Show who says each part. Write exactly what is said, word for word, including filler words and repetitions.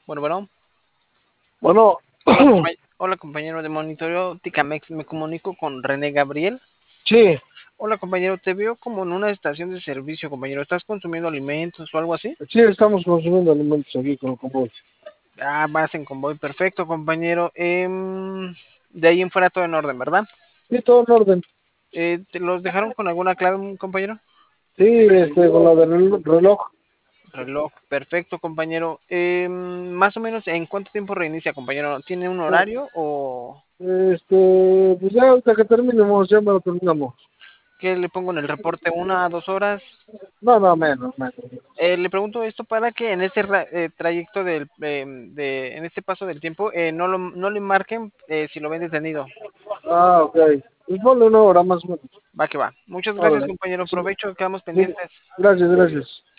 Speaker 1: Bueno, bueno.
Speaker 2: Bueno,
Speaker 1: Hola, compañ- hola, compañero de monitoreo Ticamex. Me comunico con René Gabriel.
Speaker 2: sí,
Speaker 1: Hola, compañero. Te veo como en una estación de servicio, compañero. ¿Estás consumiendo alimentos o algo así?
Speaker 2: sí estamos consumiendo alimentos aquí con el convoy.
Speaker 1: Ah, vas en convoy. Perfecto, compañero. Em, de ahí en fuera todo en orden, ¿verdad?
Speaker 2: Sí, todo en orden.
Speaker 1: Eh, ¿te los dejaron con alguna clave, compañero?
Speaker 2: Sí, este, con la del reloj.
Speaker 1: Reloj. Perfecto, compañero. Em, más o menos, ¿en cuánto tiempo reinicia, compañero? ¿Tiene un horario o
Speaker 2: Este, pues ya hasta que terminemos, ya me lo terminamos.
Speaker 1: qué le pongo en el reporte? ¿Una, dos horas?
Speaker 2: No, no, menos, menos.
Speaker 1: Eh, le pregunto esto para que en este ra- eh, trayecto del, eh, de, en este paso del tiempo, eh, no, lo, no le marquen eh, si lo ven detenido.
Speaker 2: Ah, ok. Pues ponle una hora más o menos.
Speaker 1: Va que va. Muchas gracias,
Speaker 2: Órale.
Speaker 1: compañero.
Speaker 2: Sí,
Speaker 1: Provecho, quedamos
Speaker 2: sí.
Speaker 1: pendientes.
Speaker 2: Gracias, gracias.